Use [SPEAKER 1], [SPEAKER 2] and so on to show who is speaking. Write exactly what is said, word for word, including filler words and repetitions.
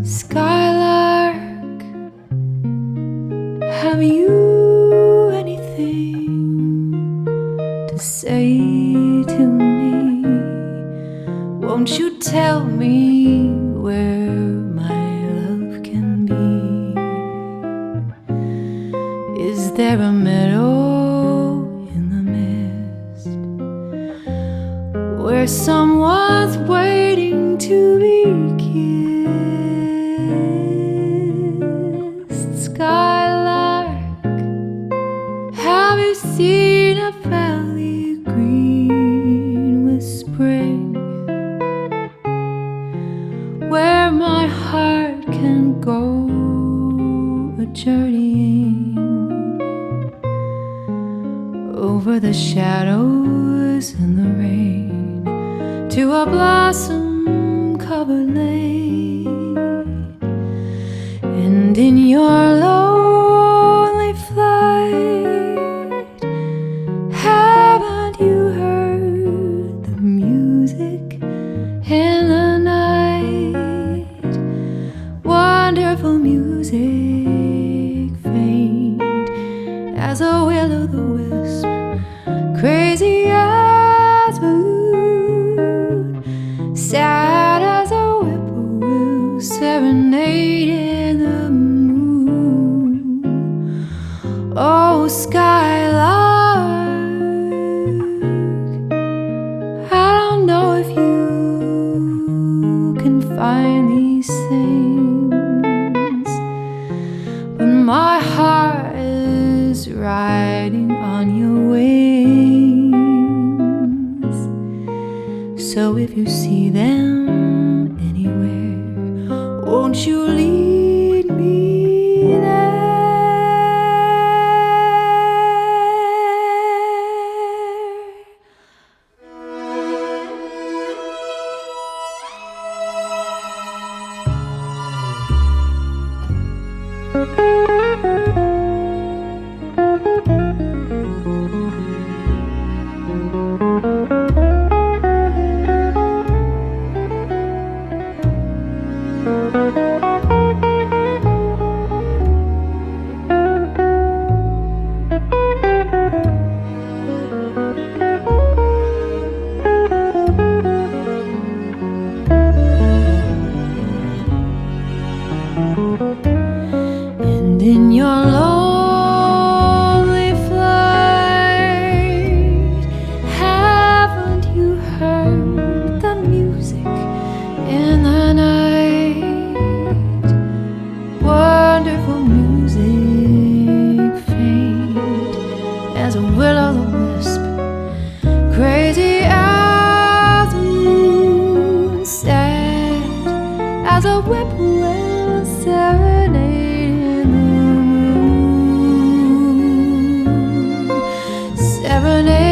[SPEAKER 1] Skylark, have you anything to say to me? Won't you tell me where my love can be? Is there a meadow in the mist where someone's waiting to be kissed? Skylark, have you seen a valley green with spring, where my heart can go a journeying over the shadows and the rain to a blossom-covered lane? And in your lonely flight, haven't you heard the music in the night? Wonderful music, faint as a will-o'-the-wisp, crazy as a balloon, sad as a whippoorwill, serenade in the moon. Oh, Skylark, I don't know if you can find these things, but my heart is riding on your wings. So if you see them anywhere, won't you lead me there? And in your lonely flight, haven't you heard the music in the night? Wonderful music, faint as a will-o'-the-wisp, crazy as a moon, sad as a whippoorwill, serenade in the moon, serenade.